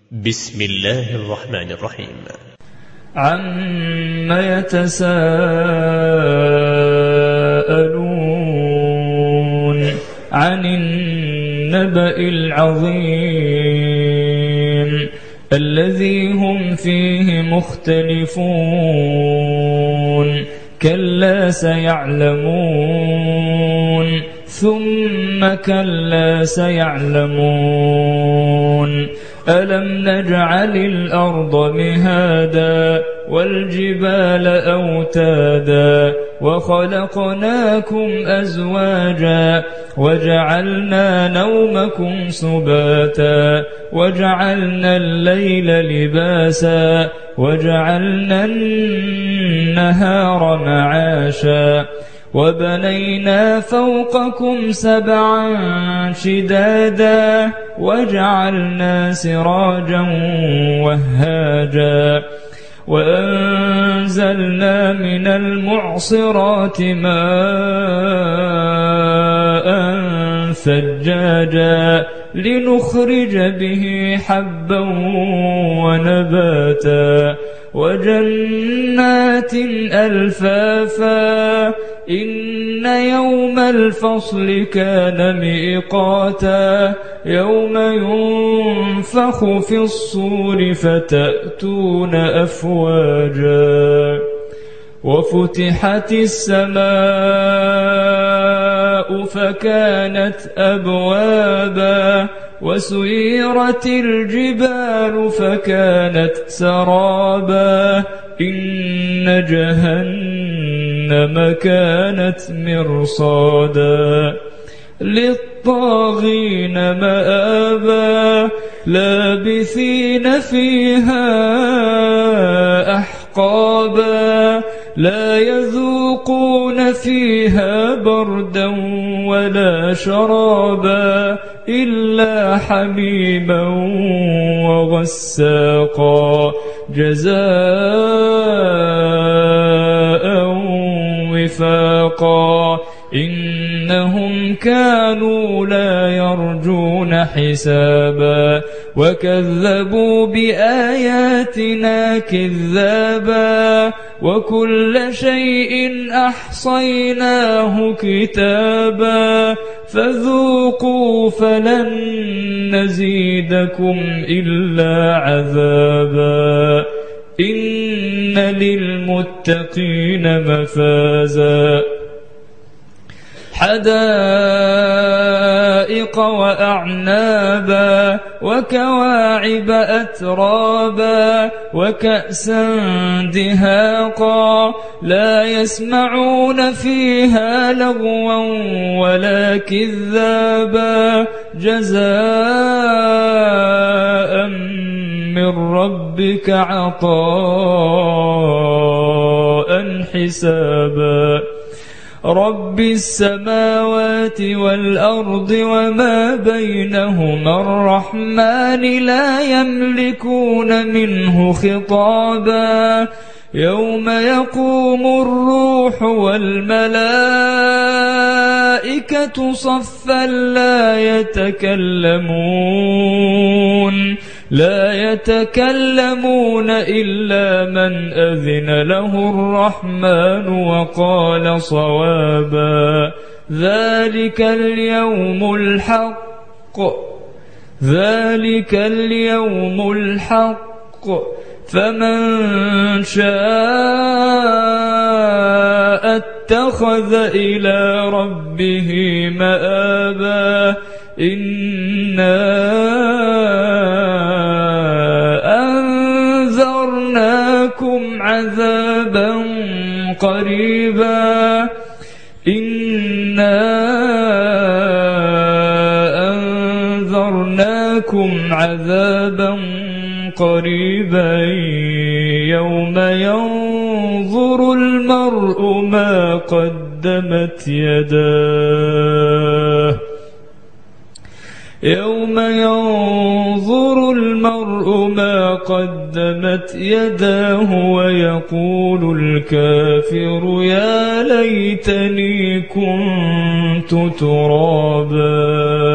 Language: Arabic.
بسم الله الرحمن الرحيم. عم يتساءلون عن النبأ العظيم الذي هم فيه مختلفون كلا سيعلمون ثم كلا سيعلمون ألم نجعل الأرض مهادا والجبال أوتادا وخلقناكم أزواجا وجعلنا نومكم سباتا وجعلنا الليل لباسا وجعلنا النهار معاشا وبنينا فوقكم سبعا شدادا وجعلنا سراجا وهاجا وأنزلنا من المعصرات ماء ثجاجا لنخرج به حبا ونباتا وجنات ألفافا إن يوم الفصل كان ميقاتا يوم ينفخ في الصور فتأتون أفواجا وفتحت السماء فكانت أبوابا وسيرت الجبال فكانت سرابا إن جهنم كانت مرصادا للطاغين مآبا لابثين فيها أحقابا لا يذوقون فيها بردا ولا شرابا إلا حميما وغساقا جزاء وفاقا إنهم كانوا لا يرجون حسابا وكذبوا بآياتنا كذابا وكل شيء أحصيناه كتابا فذوقوا فلن نزيدكم إلا عذابا إن للمتقين مفازا حدائق وأعنابا وكواعب أترابا وكأسا دهاقا لا يسمعون فيها لغوا ولا كذابا جزاء من ربك عطاء حسابا رب السماوات والأرض وما بينهما الرحمن لا يملكون منه خطابا يوم يقوم الروح والملائكة صفا لا يتكلمون إلا من أذن له الرحمن وقال صوابا ذلك اليوم الحق فمن شاء اتخذ إلى ربه مآبا إنا أنذرناكم عذابا قريبا يوم ينظر المرء ما قدمت يداه يوم ينظر المرء ما قدمت يداه ويقول الكافر يا ليتني كنت ترابا